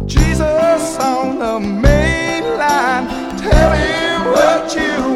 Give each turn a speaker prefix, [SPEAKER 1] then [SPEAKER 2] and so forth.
[SPEAKER 1] Jesus on the main line, tell him what you